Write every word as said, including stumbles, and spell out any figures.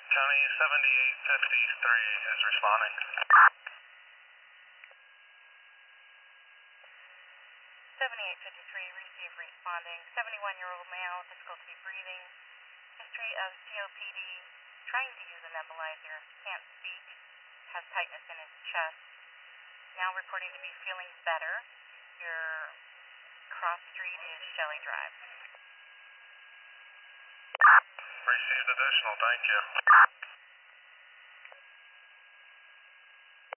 County seventy-eight fifty-three is responding. seventy-eight fifty-three, receive responding. seventy-one-year-old male, difficulty breathing, history of C O P D, trying to use a nebulizer, can't speak, has tightness in his chest. Now reporting to me feeling better. Your cross street is Shelley Drive. Received additional, thank you.